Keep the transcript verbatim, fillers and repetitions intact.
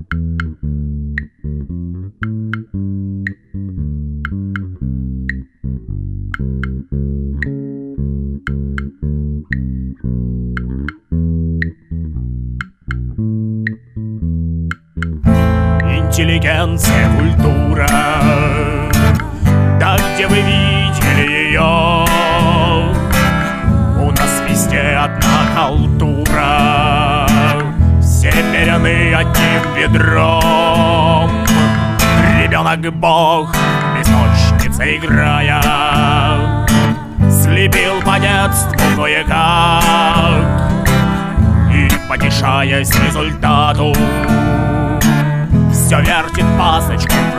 Интеллигенция, культура, да где вы видели ее? У нас везде одна халтура, все меряны одним ведром. Ребенок бог, песочница играя, слепил по детству кое-как, и, потешаясь результату, все вертит пасочку в